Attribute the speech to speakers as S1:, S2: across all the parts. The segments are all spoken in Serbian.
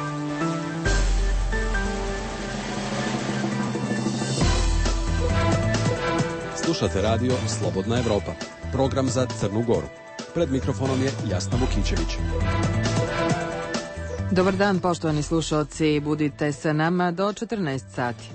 S1: Slušate radio Slobodna Evropa, program za Crnu Goru. Pred mikrofonom je Jasna Vukićević.
S2: Dobar dan, poštovani slušalci, budite sa nama do 14 sati.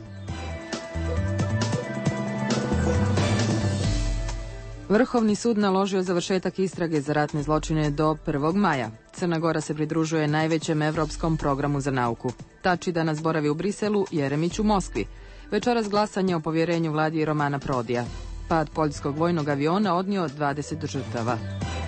S2: Vrhovni sud naložio završetak istrage za ratne zločine do 1. maja. Crna Gora se pridružuje najvećem evropskom programu za nauku. Tači danas boravi u Briselu, Jeremić u Moskvi. Večeras glasanje o povjerenju vladi Romana Prodija. Pad poljskog vojnog aviona odnio 20 žrtava.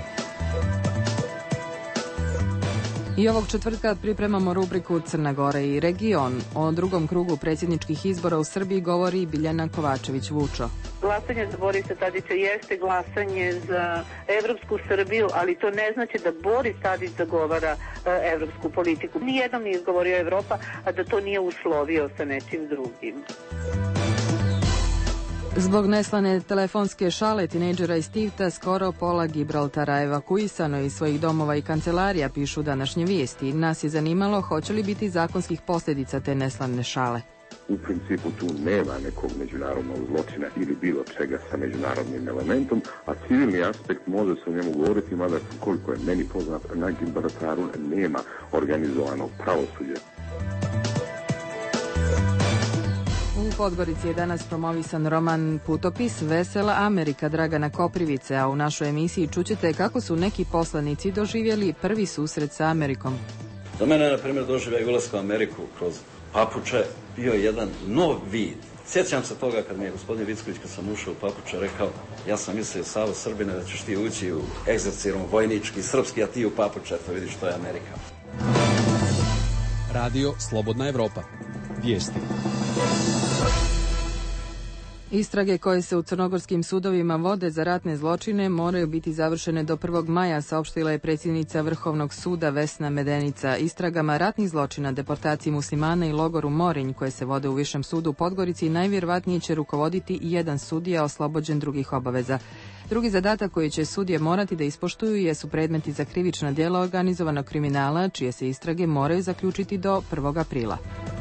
S2: I ovog četvrtka pripremamo rubriku Crna Gora i region. O drugom krugu predsjedničkih izbora u Srbiji govori Biljana Kovačević-Vučo.
S3: Glasanje za Borisa Tadića jeste glasanje za evropsku Srbiju, ali to ne znači da Boris Tadić zagovara evropsku politiku. Nijednom nije izgovorio Evropa, a da to nije uslovio sa nečim drugim.
S2: Zbog neslane telefonske šale tinejdžera iz Tivta skoro pola Gibraltara evakuisano iz svojih domova i kancelarija, pišu današnje vijesti. Nas je zanimalo hoće li biti zakonskih posljedica te neslane šale.
S4: U principu tu nema nekog međunarodnog zločina ili bilo čega sa međunarodnim elementom, a civilni aspekt može se o njemu govoriti, mada koliko je meni poznato, na Gibraltaru nema organizovanog pravosuđa.
S2: U Podgorici je danas promovisan roman Putopis Vesela Amerika Dragana Koprivice, a u našoj emisiji čućete kako su neki poslanici doživjeli prvi susret sa Amerikom.
S5: Za mene, na primjer, doživljaj ulaska u Ameriku kroz papuče bio jedan nov vid. Sjećam se toga kad mi je gospodin Vicković, kad sam ušao u papuče, rekao: ja sam mislio, Savo Srbine, da ćeš ti ući u egzercirom vojnički, srpski, a ti u papuče, to vidiš, to je Amerika.
S1: Radio Slobodna Evropa. Vijesti.
S2: Istrage koje se u crnogorskim sudovima vode za ratne zločine moraju biti završene do 1. maja, saopštila je predsjednica Vrhovnog suda Vesna Medenica. Istragama ratnih zločina, deportaciji muslimana i logoru Morinj, koje se vode u Višem sudu u Podgorici, najvjerovatnije će rukovoditi i jedan sudija oslobođen drugih obaveza. Drugi zadatak koji će sudije morati da ispoštuju jesu predmeti za krivična djela organizovanog kriminala, čije se istrage moraju zaključiti do 1. aprila.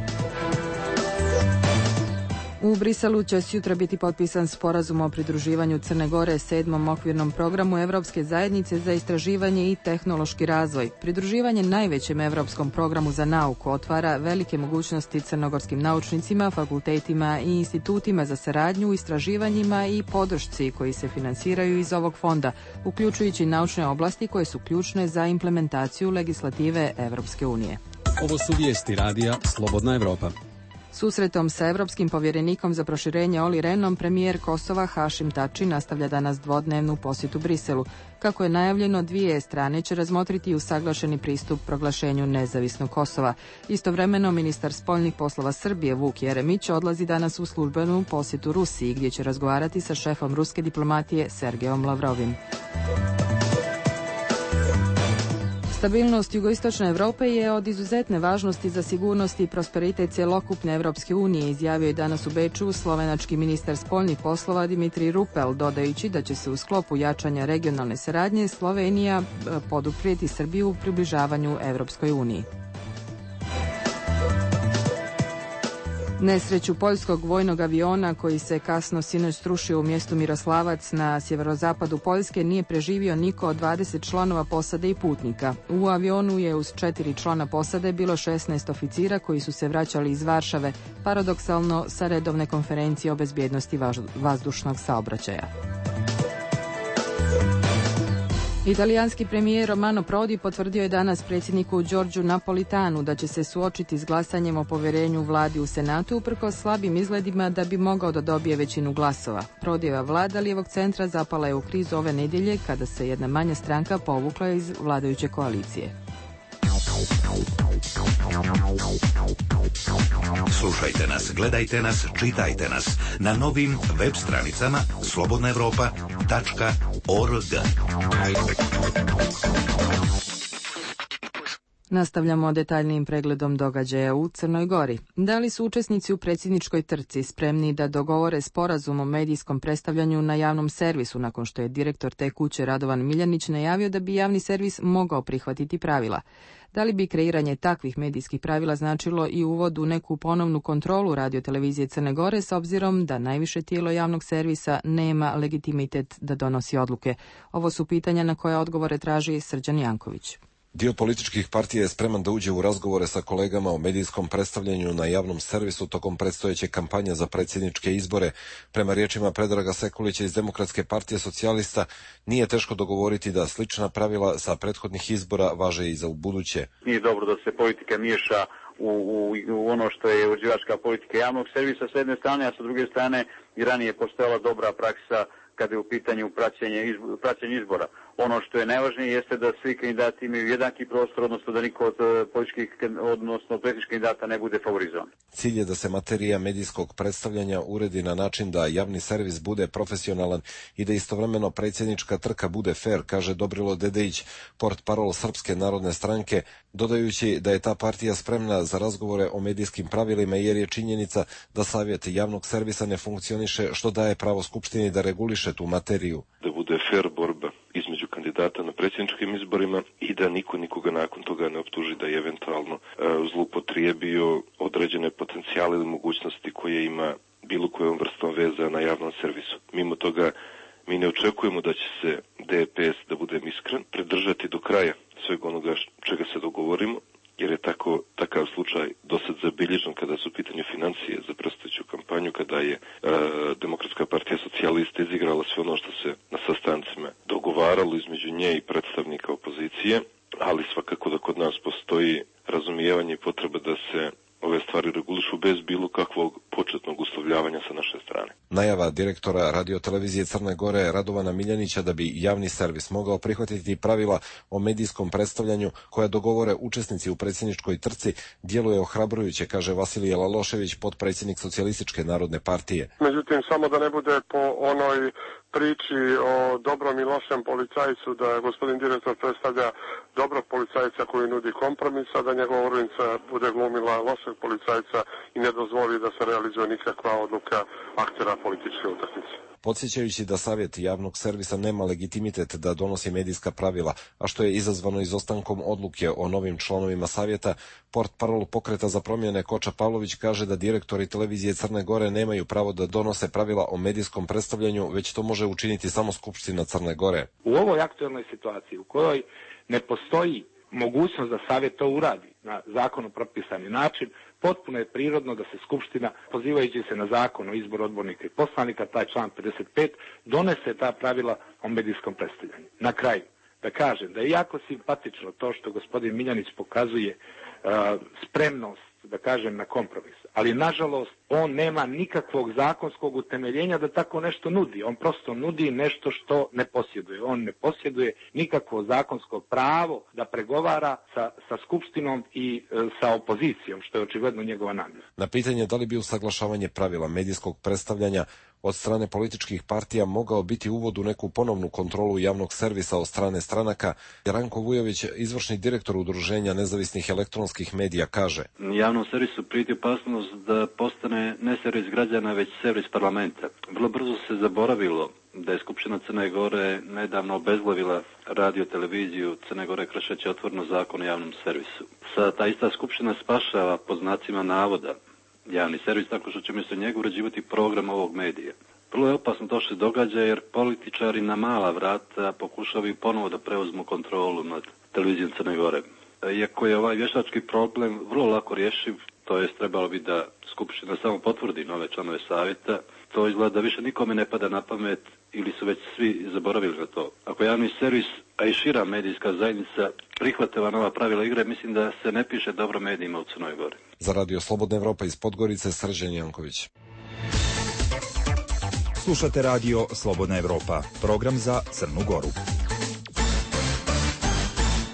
S2: U Briselu će sutra biti potpisan sporazum o pridruživanju Crne Gore 7. okvirnom programu Evropske zajednice za istraživanje i tehnološki razvoj. Pridruživanje najvećem evropskom programu za nauku otvara velike mogućnosti crnogorskim naučnicima, fakultetima i institutima za saradnju u istraživanjima i podršci koji se finansiraju iz ovog fonda, uključujući naučne oblasti koje su ključne za implementaciju legislative Evropske unije.
S1: Ovo su vijesti radija Slobodna Evropa.
S2: Susretom sa evropskim povjerenikom za proširenje Olli Rehnom, premijer Kosova Hašim Tači nastavlja danas dvodnevnu posjetu Briselu. Kako je najavljeno, dvije strane će razmotriti usaglašeni pristup proglašenju nezavisnog Kosova. Istovremeno, ministar spoljnih poslova Srbije Vuk Jeremić odlazi danas u službenu posjetu Rusiji, gdje će razgovarati sa šefom ruske diplomatije Sergejom Lavrovim. Stabilnost jugoistočne Europe je od izuzetne važnosti za sigurnost i prosperitet cjelokupne Evropske unije, izjavio je danas u Beču slovenački ministar spoljnih poslova Dimitrij Rupel, dodajući da će se u sklopu jačanja regionalne saradnje Slovenija poduprijeti Srbiju u približavanju Evropskoj uniji. Nesreću poljskog vojnog aviona koji se kasno sinoć srušio u mjestu Miroslavac na sjeverozapadu Poljske nije preživio niko od 20 članova posade i putnika. U avionu je uz 4 člana posade bilo 16 oficira koji su se vraćali iz Varšave, paradoksalno sa redovne konferencije o bezbjednosti vazdušnog saobraćaja. Italijanski premijer Romano Prodi potvrdio je danas predsjedniku Giorgiu Napolitanu da će se suočiti s glasanjem o povjerenju vladi u Senatu uprkos slabim izgledima da bi mogao da dobije većinu glasova. Prodijeva vlada lijevog centra zapala je u krizu ove nedjelje kada se jedna manja stranka povukla iz vladajuće koalicije.
S6: Slušajte nas, gledajte nas, čitajte nas na novim web stranicama slobodnaevropa.org.
S2: Nastavljamo detaljnijim pregledom događaja u Crnoj Gori. Da li su učesnici u predsjedničkoj trci spremni da dogovore sporazum o medijskom predstavljanju na javnom servisu nakon što je direktor te kuće Radovan Miljanić najavio da bi javni servis mogao prihvatiti pravila? Da li bi kreiranje takvih medijskih pravila značilo i uvod u neku ponovnu kontrolu radiotelevizije Crne Gore s obzirom da najviše tijelo javnog servisa nema legitimitet da donosi odluke? Ovo su pitanja na koja odgovore traži Srđan Janković.
S7: Dio političkih partija je spreman da uđe u razgovore sa kolegama o medijskom predstavljanju na javnom servisu tokom predstojeće kampanje za predsjedničke izbore. Prema riječima Predraga Sekulića iz Demokratske partije socijalista, nije teško dogovoriti da slična pravila sa prethodnih izbora važe i za ubuduće.
S8: Nije dobro da se politika miješa u ono što je uređivačka politika javnog servisa s jedne strane, a sa druge strane i ranije postojala dobra praksa kada je u pitanju praćenje izbora. Ono što je najvažnije jeste da svi kandidati imaju jednaki prostor, odnosno da niko od predsjedničkih kandidata ne bude favorizovan.
S7: Cilj je da se materija medijskog predstavljanja uredi na način da javni servis bude profesionalan i da istovremeno predsjednička trka bude fair, kaže Dobrilo Dedejić, portparol Srpske narodne stranke, dodajući da je ta partija spremna za razgovore o medijskim pravilima jer je činjenica da savjet javnog servisa ne funkcioniše, što daje pravo Skupštini da reguliše tu materiju.
S9: Da bude fair borba između kandidata na predsjedničkim izborima i da niko nikoga nakon toga ne optuži da je eventualno zloupotrijebio određene potencijale ili mogućnosti koje ima bilo kojom vrstom veza na javnom servisu. Mimo toga, mi ne očekujemo da će se DPS, da budem iskren, pridržati do kraja svega onoga čega se dogovorimo, jer je takav slučaj dosad zabilježen kada su u pitanju financije za predstojeću kampanju, kada je Demokratska partija socijalista izigrala sve ono što se na sastancima dogovaralo između nje i predstavnika opozicije, ali svakako da kod nas postoji razumijevanje i potreba da se ove stvari regulišu bez bilo kakvog početnog uslovljavanja sa naše strane.
S7: Najava direktora radiotelevizije Crne Gore Radovana Miljanića da bi javni servis mogao prihvatiti pravila o medijskom predstavljanju koja dogovore učesnici u predsjedničkoj trci djeluje ohrabrujuće, kaže Vasilije Lalošević, potpredsjednik Socijalističke narodne partije.
S10: Međutim, samo da ne bude po onoj priči o dobrom i lošem policajcu, da gospodin direktor predstavlja dobrog policajca koji nudi kompromis, a da njegova urednica bude glumila lošeg policajca i ne dozvoli da se realizuje nikakva odluka aktera političke utakmice.
S7: Podsjećajući da savjet javnog servisa nema legitimitet da donosi medijska pravila, a što je izazvano izostankom odluke o novim članovima savjeta, portparol Pokreta za promjene Koča Pavlović kaže da direktori televizije Crne Gore nemaju pravo da donose pravila o medijskom predstavljanju, već to može učiniti samo Skupština Crne Gore.
S11: U ovoj aktualnoj situaciji u kojoj ne postoji mogućnost da savjet to uradi na zakonu propisani način, potpuno je prirodno da se Skupština, pozivajući se na zakon o izboru odbornika i poslanika, taj član 55, donese ta pravila o medijskom predstavljanju. Na kraju, da kažem da je jako simpatično to što gospodin Miljanić pokazuje spremnost, da kažem, na kompromis. Ali, nažalost, on nema nikakvog zakonskog utemeljenja da tako nešto nudi. On prosto nudi nešto što ne posjeduje. On ne posjeduje nikakvo zakonsko pravo da pregovara sa Skupštinom i sa opozicijom, što je očigledno njegova namjera.
S7: Na pitanje da li bi usaglašavanje pravila medijskog predstavljanja od strane političkih partija mogao biti uvod u neku ponovnu kontrolu javnog servisa od strane stranaka, Ranko Vujović, izvršni direktor Udruženja nezavisnih elektronskih medija, kaže:
S5: Javnom servisu prijeti opasnost da postane ne servis građana, već servis parlamenta. Vrlo brzo se zaboravilo da je Skupština Crne Gore nedavno obezglavila radio-televiziju Crne Gore kršeći otvoreno zakon o javnom servisu. Sada ta ista Skupština spašava po znacima navoda javni servis tako što će umjesto njega uređivati program ovog medija. Vrlo je opasno to što se događa jer političari na mala vrata pokušavaju ponovo da preuzmu kontrolu nad televizijom Crne Gore. Iako je ovaj vještački problem vrlo lako rješiv, to jest trebalo bi da Skupština samo potvrdi nove članove savjeta, to izgleda da više nikome ne pada na pamet ili su već svi zaboravili na to. Ako javni servis, a i šira medijska zajednica prihvate ova nova pravila igre, mislim da se ne piše dobro medijima u Crnoj Gori.
S7: Za Radio Slobodna Evropa iz Podgorice, Srđan Janković.
S12: Slušate Radio Slobodna Evropa, program za Crnu Goru.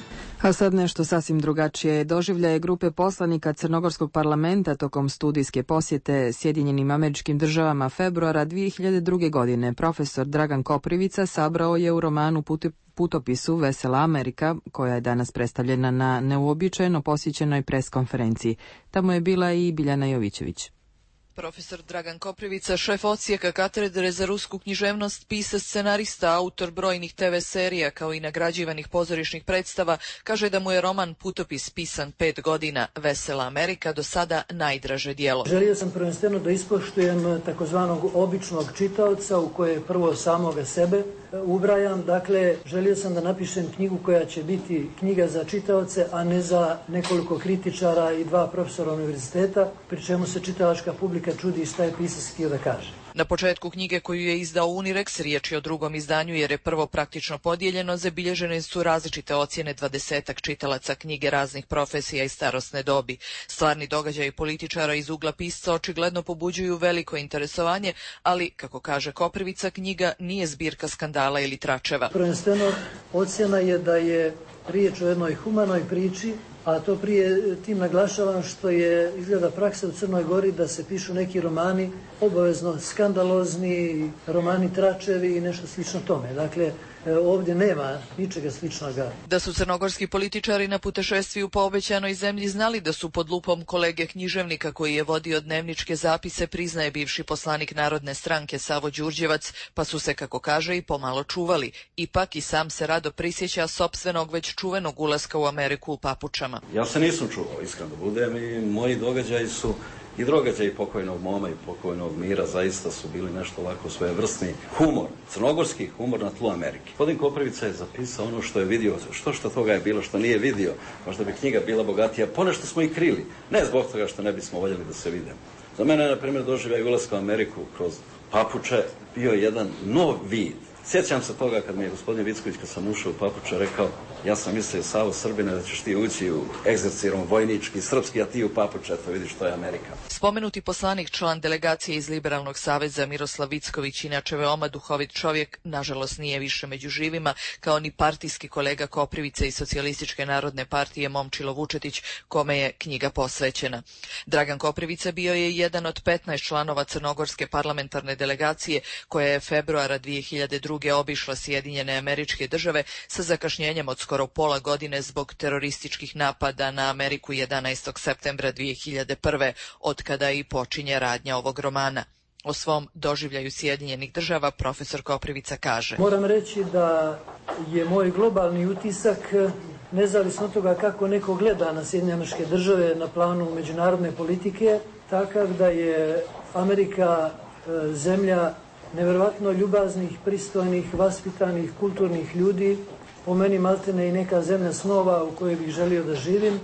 S2: A sad nešto sasvim drugačije. Doživljaje grupe poslanika Crnogorskog parlamenta tokom studijske posjete Sjedinjenim Američkim Državama februara 2002. godine. Profesor Dragan Koprivica sabrao je u romanu Putopisu Vesela Amerika, koja je danas predstavljena na neuobičajeno posjećenoj preskonferenciji. Tamo je bila i Biljana Jovićević.
S12: Profesor Dragan Koprivica, šef odsjeka katedre za rusku književnost, pisac, scenarista, autor brojnih TV serija kao i nagrađivanih pozorišnih predstava, kaže da mu je roman Putopis pisan 5 godina, Vesela Amerika, do sada najdraže djelo.
S13: Želio sam prvenstveno da ispoštujem takozvanog običnog čitaoca u koje prvo samoga sebe ubrajam. Dakle, želio sam da napišem knjigu koja će biti knjiga za čitaoce, a ne za nekoliko kritičara i 2 profesora univerziteta, pri čemu se čitalačka publika čudi šta je pisac htio da kaže.
S12: Na početku knjige koju je izdao Unirex, riječ je o drugom izdanju jer je prvo praktično podijeljeno, zabilježene su različite ocjene 20-ak čitalaca knjige raznih profesija i starosne dobi. Stvarni događaji političara iz ugla pisca očigledno pobuđuju veliko interesovanje, ali, kako kaže Koprivica, knjiga nije zbirka skandala ili tračeva.
S13: Prvenstveno, ocjena je da je riječ o jednoj humanoj priči, a to prije tim naglašavam što je izgleda praksa u Crnoj Gori da se pišu neki romani obavezno skandalozni, romani tračevi i nešto slično tome. Dakle, ovdje nema ničega sličnoga.
S12: Da su crnogorski političari na putešestviju po obećanoj zemlji znali da su pod lupom kolege književnika koji je vodio dnevničke zapise, priznaje bivši poslanik Narodne stranke Savo Đurđevac, pa su se, kako kaže, i pomalo čuvali. Ipak i sam se rado prisjeća sopstvenog već čuvenog ulaska u Ameriku u papučama.
S5: Ja se nisam čuvao, iskreno da budem, i moji događaji su i događaji pokojnog Moma i pokojnog Mira zaista su bili nešto ovako svojevrsni humor, crnogorski humor na tlu Amerike. Gospodin Koprivica je zapisao ono što je vidio, što toga je bilo, što nije vidio, možda bi knjiga bila bogatija, ponešto smo i krili, ne zbog toga što ne bismo voljeli da se vidimo. Za mene je, na primjer, doživljaj ulaska u Ameriku kroz papuče bio jedan nov vid. Sjećam se toga kad mi je gospodin Vicković, kad sam ušao u papuče, rekao, ja sam mislio, Savo Srbine, da ćeš ti ući u egzercirom vojnički, srpski, a ti u papuče, to vidiš, to je Amerika.
S12: Spomenuti poslanik, član delegacije iz Liberalnog saveza Miroslav Vicković, inače veoma duhovit čovjek, nažalost nije više među živima, kao ni partijski kolega Koprivice iz Socijalističke narodne partije Momčilo Vučetić, kome je knjiga posvećena. Dragan Koprivica bio je jedan od 15 članova crnogorske parlamentarne delegacije koja je februara 2002. obišla Sjedinjene Američke Države sa zakašnjenjem od skoro pola godine zbog terorističkih napada na Ameriku 11. septembra 2001. od kada i počinje radnja ovog romana. O svom doživljaju Sjedinjenih Država profesor Koprivica kaže:
S13: Moram reći da je moj globalni utisak, nezavisno od toga kako neko gleda na Sjedinjene Američke Države na planu međunarodne politike, takav da je Amerika zemlja nevjerovatno ljubaznih, pristojnih, vaspitanih, kulturnih ljudi, po meni maltene i neka zemlja snova u kojoj bih želio da živim,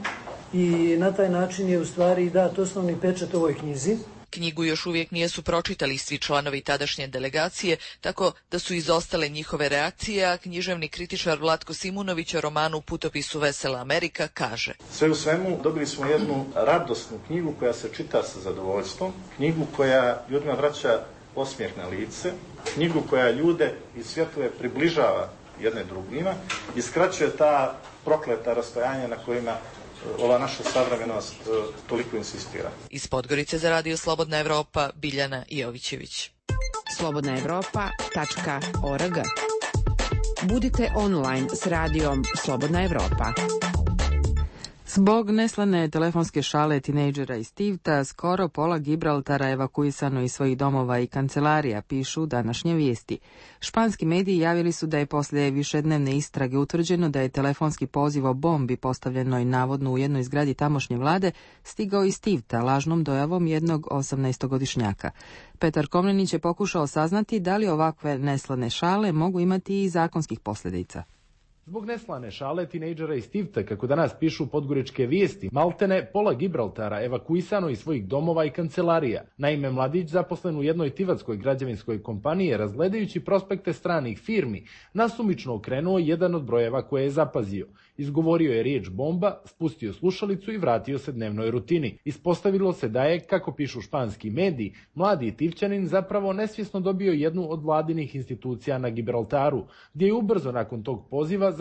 S13: i na taj način je u stvari dat osnovni pečat ovoj knjizi.
S12: Knjigu još uvijek nisu pročitali svi članovi tadašnje delegacije, tako da su izostale njihove reakcije, a književni kritičar Vlatko Simunović o romanu Putopisu Vesela Amerika kaže:
S14: Sve u svemu dobili smo jednu radosnu knjigu koja se čita sa zadovoljstvom, knjigu koja ljudima vraća osmijeh na lice, knjigu koja ljude iz svjetove približava jedne drugima i skraćuje ta prokleta rastojanja na kojima ova naša savremenost toliko insistira.
S12: Iz Podgorice za Radio Slobodna Evropa, Biljana Jovićević.
S15: slobodnaevropa.org. Budite online s radijom Slobodna Evropa.
S2: Zbog neslane telefonske šale tinejdžera iz Tivta, skoro pola Gibraltara evakuisano iz svojih domova i kancelarija, pišu današnje vijesti. Španski mediji javili su da je poslije višednevne istrage utvrđeno da je telefonski poziv o bombi postavljenoj navodno u jednoj zgradi tamošnje vlade stigao iz Tivta lažnom dojavom jednog 18-godišnjaka. Petar Komnenić je pokušao saznati da li ovakve neslane šale mogu imati i zakonskih posljedica.
S16: Zbog neslane šale tinejdžera iz Tivta, kako danas pišu podgoričke vijesti, maltene pola Gibraltara evakuisano iz svojih domova i kancelarija. Naime, mladić zaposlen u jednoj tivatskoj građevinskoj kompaniji, razgledajući prospekte stranih firmi, nasumično okrenuo jedan od brojeva koje je zapazio. Izgovorio je riječ bomba, spustio slušalicu i vratio se dnevnoj rutini. Ispostavilo se da je, kako pišu španski mediji, mladi Tivčanin zapravo nesvjesno dobio jednu od vladinih institucija na Gibraltaru, gdje je ubrzo nakon tog poziva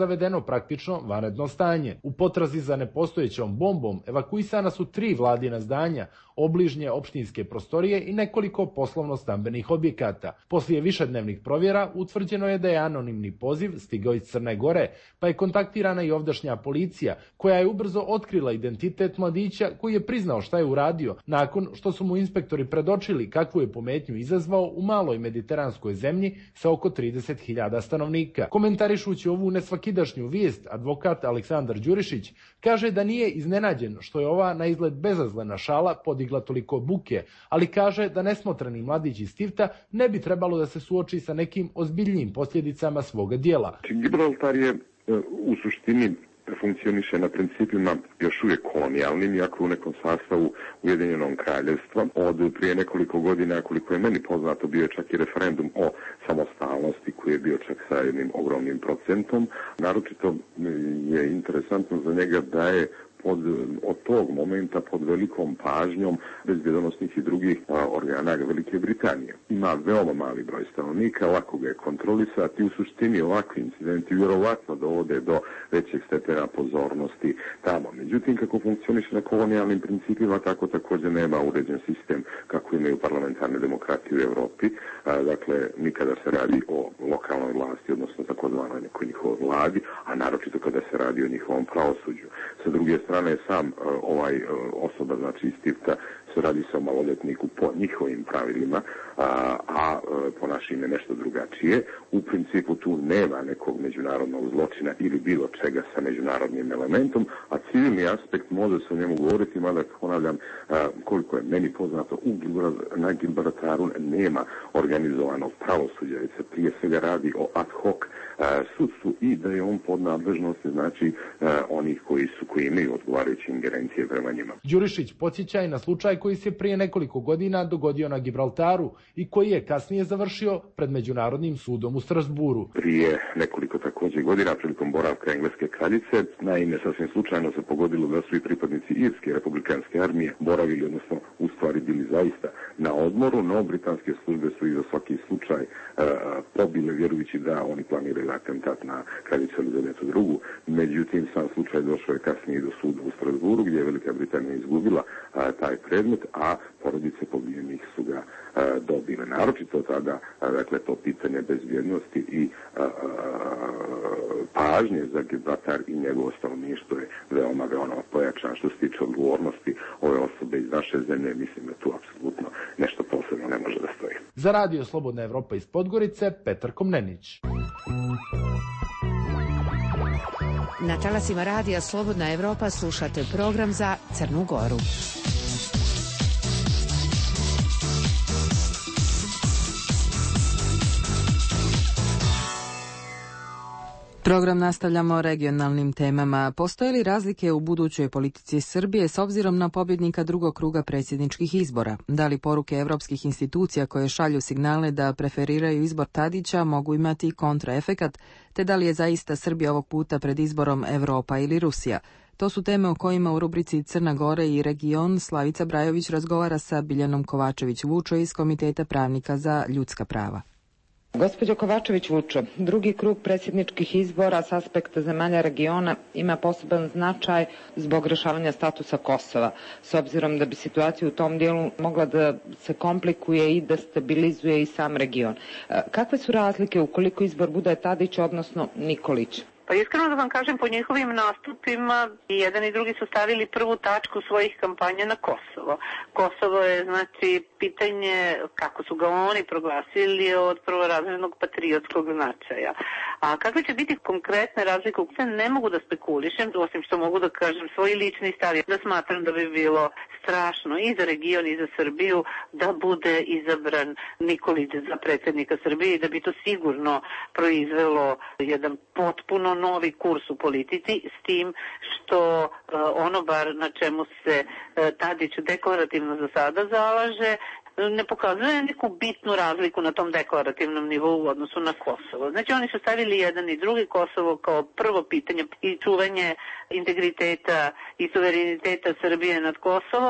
S16: zavedeno praktično vanredno stanje. U potrazi za nepostojećom bombom evakuisana su 3 vladina zdanja, obližnje opštinske prostorije i nekoliko poslovno-stambenih objekata. Poslije višednevnih provjera utvrđeno je da je anonimni poziv stigao iz Crne Gore, pa je kontaktirana i ovdašnja policija, koja je ubrzo otkrila identitet mladića koji je priznao šta je uradio, nakon što su mu inspektori predočili kakvu je pometnju izazvao u maloj mediteranskoj zemlji sa oko 30.000 stanovnika. Komentarišući ovu nesvakidašnju vijest, advokat Aleksandar Đurišić kaže da nije iznenađen što je ova na izgled bezazlena šala podigla toliko buke, ali kaže da nesmotrani mladić iz Tivta ne bi trebalo da se suoči sa nekim ozbiljnijim posljedicama svoga dijela.
S4: Gibraltar je u suštini funkcioniše na principima još uvijek kolonijalnim, iako u nekom sastavu Ujedinjenog kraljevstva. Od prije nekoliko godina, koliko je meni poznato, bio je čak i referendum o samostalnosti koji je bio čak sa jednim ogromnim procentom. Naročito je interesantno za njega da je od tog momenta pod velikom pažnjom bezbjedonosnih i drugih organa Velike Britanije. Ima veoma mali broj stanovnika, lako ga je kontrolisati. U suštini ovakvi incidenti vjerovatno dovode do većeg stepena pozornosti tamo. Međutim, kako funkcioniše na kolonijalnim principima, tako također nema uređen sistem kako imaju parlamentarne demokratije u Evropi. Dakle, nikada se radi o lokalnoj vlasti, odnosno takozvanoj nekoj njihovoj vladi, a naročito kada se radi o njihovom pravosuđu. Sa druge strane, sam osoba, znači iz Tivta, se radi se o maloljetniku po njihovim pravilima, a po našim je nešto drugačije. U principu tu nema nekog međunarodnog zločina ili bilo čega sa međunarodnim elementom, a civilni aspekt može se o njemu govoriti, mada ponavljam, koliko je meni poznato, na Gibraltaru nema organizovanog pravosuđa, već se prije svega radi o ad hoc sudstvu i da je on pod nadležnosti, znači, onih koji imaju odgovarajuće ingerencije prema njima.
S16: Đurišić podsjeća i na slučaj koji se prije nekoliko godina dogodio na Gibraltaru i koji je kasnije završio pred Međunarodnim sudom u Strasburu.
S4: Prije nekoliko također godina, prilikom boravka engleske kraljice, naime sasvim slučajno se pogodilo da su i pripadnici Irske republikanske armije boravili, odnosno u stvari bili zaista na odmoru, no britanske službe su i za svaki slučaj pobile, vjerujući da oni planiraju atentat na kraljicu Elizabetu II. Međutim, sam slučaj došao je kasnije do suda u Strasburu, gdje je Velika Britanija izgubila taj predmet, a porodice pobijenih su ga dobile. Naročito tada, dakle, to pitanje bezbjednosti i pažnje za Gibraltar i njegovo stanovništvo je veoma pojačan. Što se tiče odgovornosti ove osobe iz naše zemlje, mislim da tu apsolutno nešto posebno ne može da stoji.
S16: Za Radio Slobodna Evropa iz Podgorice, Petar Komnenić.
S15: Na talasima Radija Slobodna Evropa slušate program za Crnu Goru.
S2: Program nastavljamo regionalnim temama. Postoje li razlike u budućoj politici Srbije s obzirom na pobjednika drugog kruga predsjedničkih izbora? Da li poruke evropskih institucija koje šalju signale da preferiraju izbor Tadića mogu imati kontraefekat, te da li je zaista Srbija ovog puta pred izborom Evropa ili Rusija? To su teme o kojima u rubrici Crna Gora i region Slavica Brajović razgovara sa Biljanom Kovačević-Vučo iz Komiteta pravnika za ljudska prava.
S17: Gospođo Kovačević-Vučo, drugi krug predsjedničkih izbora s aspekta zemalja regiona ima poseban značaj zbog rješavanja statusa Kosova, s obzirom da bi situacija u tom dijelu mogla da se komplikuje i da stabilizuje i sam region. Kakve su razlike ukoliko izbor bude Tadić, odnosno Nikolić?
S3: Pa iskreno da vam kažem, po njihovim nastupima i jedan i drugi su stavili prvu tačku svojih kampanja na Kosovo. Kosovo je, znači, pitanje, kako su ga oni proglasili, od prvorazrednog patriotskog značaja. A kakve će biti konkretne razlike, ne mogu da spekulišem, osim što mogu da kažem svoj lični stav, da smatram da bi bilo strašno i za region i za Srbiju da bude izabran Nikolić za predsjednika Srbije i da bi to sigurno proizvelo jedan potpuno novi kurs u politici, s tim što ono bar na čemu se Tadić deklarativno za sada zalaže, ne pokazuje neku bitnu razliku na tom deklarativnom nivou u odnosu na Kosovo. Znači oni su stavili jedan i drugi Kosovo kao prvo pitanje i čuvanje integriteta i suvereniteta Srbije nad Kosovom,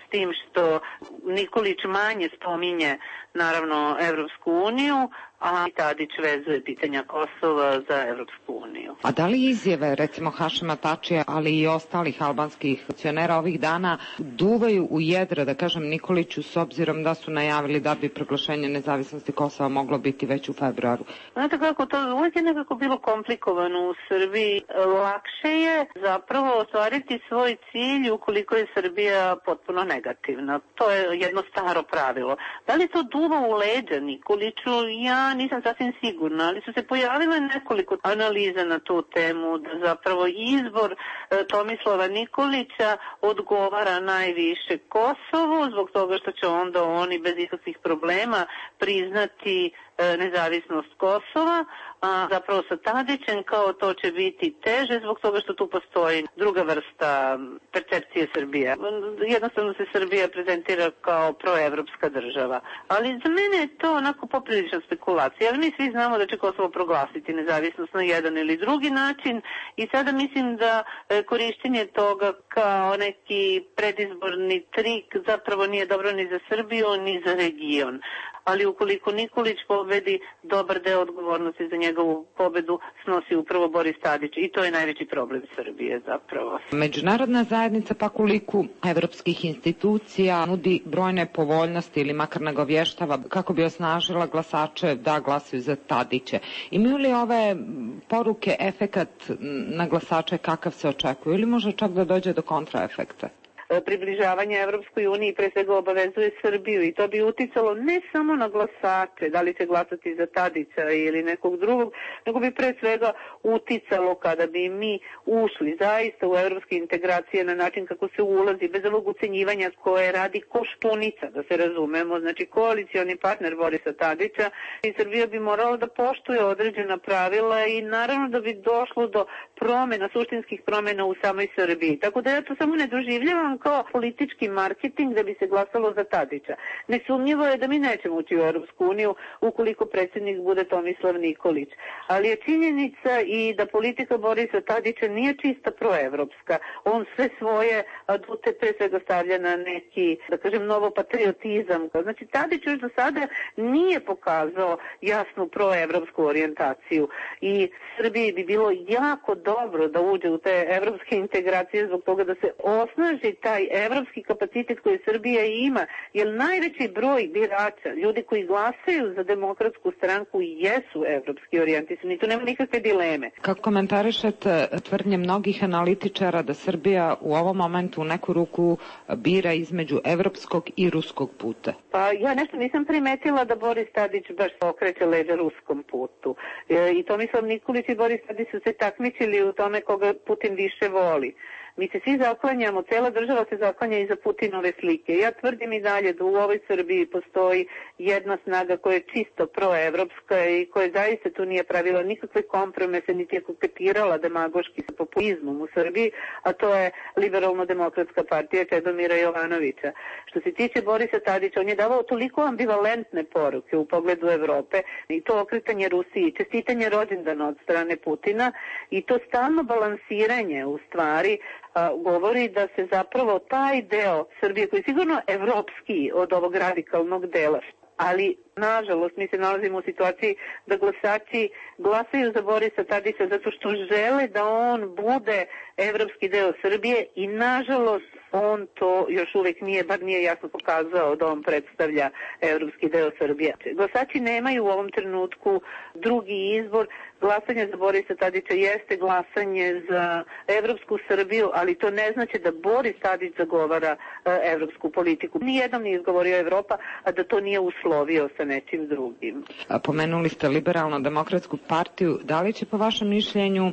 S3: s tim što Nikolić manje spominje naravno Evropsku uniju, a Tadić vezuje pitanja Kosova za Evropsku uniju.
S17: A da li izjave, recimo Hašima Tačija, ali i ostalih albanskih funkcionera ovih dana duvaju u jedra, da kažem, Nikoliću, s obzirom da su najavili da bi proglašenje nezavisnosti Kosova moglo biti već u februaru?
S3: Znate kako, to uvijek je nekako bilo komplikovano u Srbiji. Lakše je zapravo ostvariti svoj cilj ukoliko je Srbija potpuno negativna. To je jedno staro pravilo. Da li to duva u leđa Nikoliću? Ja nisam sasvim sigurna, ali su se pojavile nekoliko analiza na tu temu, da zapravo izbor Tomislava Nikolića odgovara najviše Kosovu, zbog toga što će onda oni bez ikakvih problema priznati nezavisnost Kosova, a zapravo sa Tadićem kao to će biti teže zbog toga što tu postoji druga vrsta percepcije Srbije. Jednostavno se Srbija prezentira kao proevropska država. Ali za mene je to onako poprilična spekulacija, jer mi svi znamo da će Kosovo proglasiti nezavisnost na jedan ili drugi način i sada mislim da korištenje toga kao neki predizborni trik zapravo nije dobro ni za Srbiju ni za region. Ali ukoliko Nikolić pobedi, dobar deo odgovornosti za njegovu pobedu snosi upravo Boris Tadić i to je najveći problem Srbije zapravo.
S17: Međunarodna zajednica pak u liku evropskih institucija nudi brojne povoljnosti ili makar nagovještava kako bi osnažila glasače da glasaju za Tadića. Imaju li ove poruke efekat na glasače kakav se očekuje ili može čak da dođe do kontraefekta?
S3: Približavanje Evropskoj uniji pre svega obavezuje Srbiju i to bi uticalo ne samo na glasače, da li će glasati za Tadića ili nekog drugog, nego bi pre svega uticalo kada bi mi ušli zaista u evropske integracije na način kako se ulazi, bez ovog ucenjivanja koje radi Koštunica, da se razumemo, znači koalicioni partner Borisa Tadića, i Srbija bi morala da poštuje određena pravila i naravno da bi došlo do promena, suštinskih promena u samoj Srbiji. Tako da ja to samo ne doživljavam kao politički marketing da bi se glasalo za Tadića. Nesumnjivo je da mi nećemo ući u Europsku uniju ukoliko predsjednik bude Tomislav Nikolić. Ali je činjenica i da politika Borisa Tadića nije čista proevropska. On sve svoje adute pre svega stavlja na neki, da kažem, novopatriotizam. Znači Tadić još do sada nije pokazao jasnu proevropsku orijentaciju i Srbiji bi bilo jako dobro da uđe u te evropske integracije zbog toga da se osnaži taj evropski kapacitet koji Srbija ima, jer najveći broj birača, ljudi koji glasaju za Demokratsku stranku jesu evropski orijentisani, tu nema nikakve dileme.
S17: Kako komentarišete tvrdnje mnogih analitičara da Srbija u ovom momentu u neku ruku bira između evropskog i ruskog puta?
S3: Pa ja nešto nisam primetila da Boris Tadić baš okreće leđa ruskom putu. I Tomislav Nikolić i Boris Tadić su se takmičili u tome koga Putin više voli. Mi se svi zaklanjamo, cela država se zaklanja iza Putinove slike. Ja tvrdim i dalje da u ovoj Srbiji postoji jedna snaga koja je čisto proevropska i koja zaista tu nije pravila nikakve kompromese, niti je koketirala demagoški sa populizmom u Srbiji, a to je Liberalno-demokratska partija Čedomira Jovanovića. Što se tiče Borisa Tadića, on je davao toliko ambivalentne poruke u pogledu Evrope i to okretanje Rusiji, čestitanje rođendana od strane Putina i to stalno balansiranje u stvari govori da se zapravo taj deo Srbije, koji je sigurno evropski od ovog radikalnog dela, ali nažalost mi se nalazimo u situaciji da glasači glasaju za Borisa Tadića zato što žele da on bude evropski deo Srbije i nažalost on to još uvek nije, bar nije jasno pokazao da on predstavlja evropski deo Srbije. Glasači nemaju u ovom trenutku drugi izbor. Glasanje za Borisa Tadića jeste glasanje za evropsku Srbiju, ali to ne znači da Boris Tadić zagovara evropsku politiku. Nijednom nije izgovorio Evropa, a da to nije uslovio sa nečim drugim.
S17: Pomenuli ste Liberalno-demokratsku partiju. Da li će po vašem mišljenju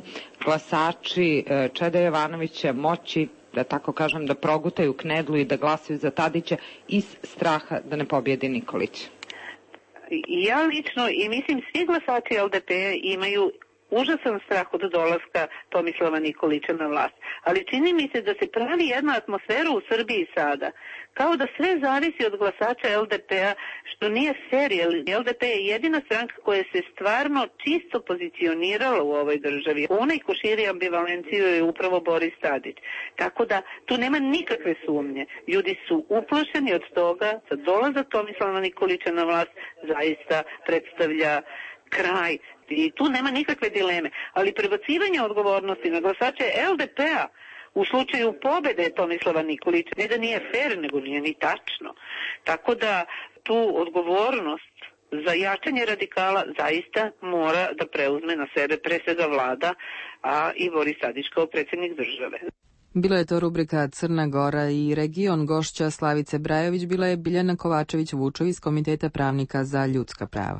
S17: glasači Čeda Jovanovića moći, da tako kažem, da progutaju knedlu i da glasaju za Tadića iz straha da ne pobjedi Nikolić?
S3: Ja lično i mislim svi glasači LDP imaju užasan strah od dolaska Tomislava Nikolića na vlast. Ali čini mi se da se pravi jedna atmosfera u Srbiji sada, kao da sve zavisi od glasača LDP-a, što nije fair, jer LDP je jedina stranka koja se stvarno čisto pozicionirala u ovoj državi. Onaj ko širi ambivalenciju je upravo Boris Tadić. Tako da tu nema nikakve sumnje. Ljudi su uplašeni od toga da dolazak Tomislava Nikolića na vlast zaista predstavlja kraj. I tu nema nikakve dileme. Ali prebacivanje odgovornosti na glasače LDP-a u slučaju pobede Tomislava Nikolića ne da nije fair, nego nije ni tačno. Tako da tu odgovornost za jačanje radikala zaista mora da preuzme na sebe pre svega vlada, a i Boris Tadić kao predsjednik države.
S2: Bila je to rubrika Crna Gora i region. Gošća Slavice Brajović bila je Biljana Kovačević-Vučović iz Komiteta pravnika za ljudska prava.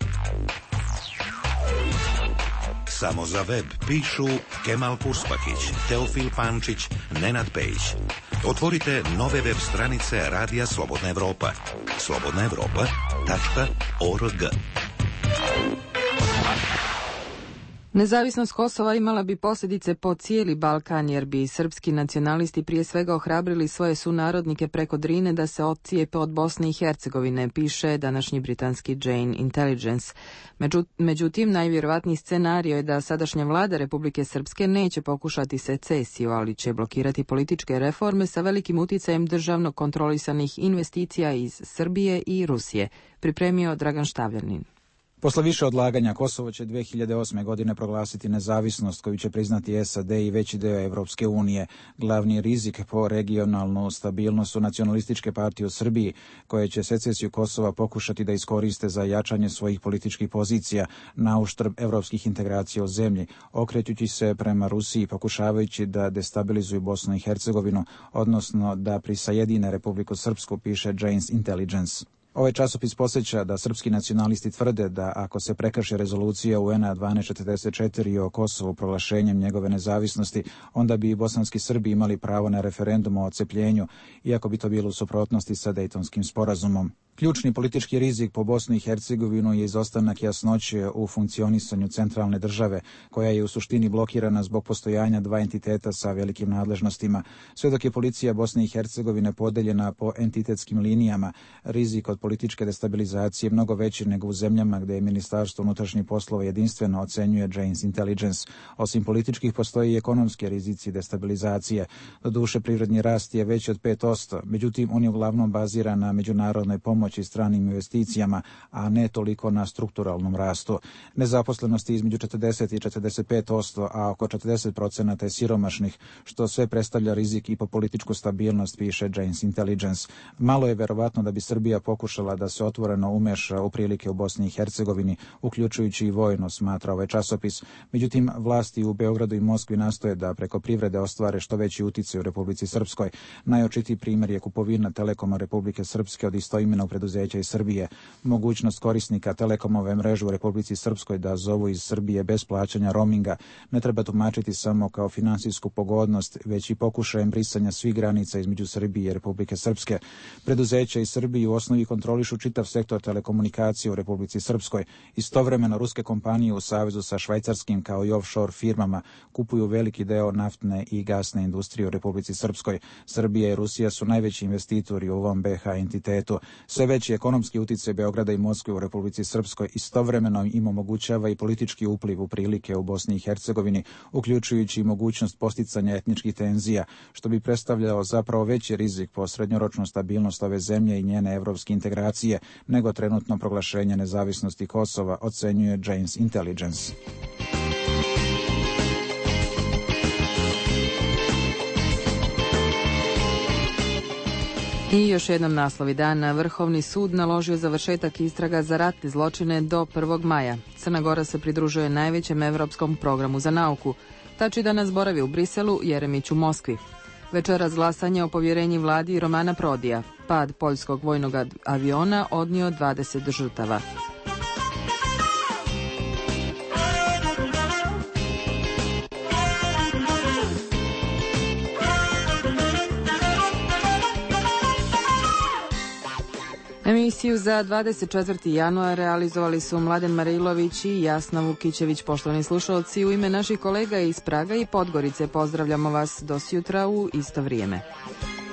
S6: Samo za web pišu Kemal Purspakić, Teofil Pančić, Nenad Pejić. Otvorite nove web stranice Radija Slobodna Evropa. slobodnaevropa.org.
S2: Nezavisnost Kosova imala bi posljedice po cijeli Balkan, jer bi srpski nacionalisti prije svega ohrabrili svoje sunarodnike preko Drine da se odcijepe od Bosne i Hercegovine, piše današnji britanski Jane Intelligence. Međutim, najvjerovatniji scenario je da sadašnja vlada Republike Srpske neće pokušati secesiju, ali će blokirati političke reforme sa velikim utjecajem državno kontrolisanih investicija iz Srbije i Rusije, pripremio Dragan Štavljanin.
S18: Posle više odlaganja Kosovo će 2008. godine proglasiti nezavisnost koju će priznati SAD i veći deo Evropske unije. Glavni rizik po regionalnu stabilnost su nacionalističke partije u Srbiji, koje će secesiju Kosova pokušati da iskoriste za jačanje svojih političkih pozicija na uštrb evropskih integracija u zemlji, okrećući se prema Rusiji, pokušavajući da destabilizuju Bosnu i Hercegovinu, odnosno da prisajedine Republiku Srpsku, piše Jane's Intelligence. Ovaj časopis podsjeća da srpski nacionalisti tvrde da ako se prekrši rezolucija UN-a 1244 o Kosovu proglašenjem njegove nezavisnosti, onda bi i bosanski Srbi imali pravo na referendum o odcepljenju, iako bi to bilo u suprotnosti sa Dejtonskim sporazumom. Ključni politički rizik po Bosnu i Hercegovinu je izostanak jasnoće u funkcionisanju centralne države, koja je u suštini blokirana zbog postojanja dva entiteta sa velikim nadležnostima. Sve dok je policija Bosne i Hercegovine podeljena po entitetskim linijama, rizik od političke destabilizacije mnogo veći nego u zemljama gdje je Ministarstvo unutrašnjih poslova jedinstveno, ocenjuje Jane's Intelligence. Osim političkih postoji i ekonomski rizici destabilizacije. Doduše, privredni rast je veći od 5%, međutim on je uglavnom baziran na međunarodnoj pomoći i stranim investicijama, a ne toliko na strukturalnom rastu. Nezaposlenost je između 40 i 45%, a oko 40% je siromašnih, što sve predstavlja rizik i po političku stabilnost, piše Jane's Intelligence. Malo je verovatno da bi Srbija pokušala da se otvoreno umeša u prilike u Bosni i Hercegovini, uključujući i vojno, smatra ovaj časopis. Međutim, vlasti u Beogradu i Moskvi nastoje da preko privrede ostvare što veći uticaj u Republici Srpskoj. Najočitiji primjer je kupovina Telekoma Republike Srpske od istoimenog preduzeća iz Srbije. Mogućnost korisnika Telekomove mreže u Republici Srpskoj da zovu iz Srbije bez plaćanja roaminga ne treba tumačiti samo kao finansijsku pogodnost, već i pokušajem brisanja svih granica između Srbije i Republike Srpske. Preduzeća iz Srbije u osnovi kontrolišu čitav sektor telekomunikacije u Republici Srpskoj. Istovremeno ruske kompanije u savezu sa švajcarskim kao i offshore firmama kupuju veliki deo naftne i gasne industrije u Republici Srpskoj. Srbija i Rusija su najveći investitori u ovom BH entitetu. Sve veći ekonomski uticaj Beograda i Moskve u Republici Srpskoj istovremeno im omogućava i politički upliv u prilike u Bosni i Hercegovini, uključujući i mogućnost posticanja etničkih tenzija, što bi predstavljao zapravo veći rizik po srednjoročnu stabilnost ove zemlje i njene evropske integracije nego trenutno proglašenje nezavisnosti Kosova, ocenjuje Jane's Intelligence.
S2: I još jednom naslovi dana. Vrhovni sud naložio završetak istraga za ratne zločine do 1. maja. Crna Gora se pridružuje najvećem evropskom programu za nauku. Tači danas boravi u Briselu, Jeremić u Moskvi. Večeras glasanje o povjerenju vladi Romana Prodija. Pad poljskog vojnog aviona odnio 20 žrtava. Emisiju za 24. januar realizovali su Mladen Marilović i Jasna Vukićević. Poštovani slušalci, u ime naših kolega iz Praga i Podgorice pozdravljamo vas do sjutra u isto vrijeme.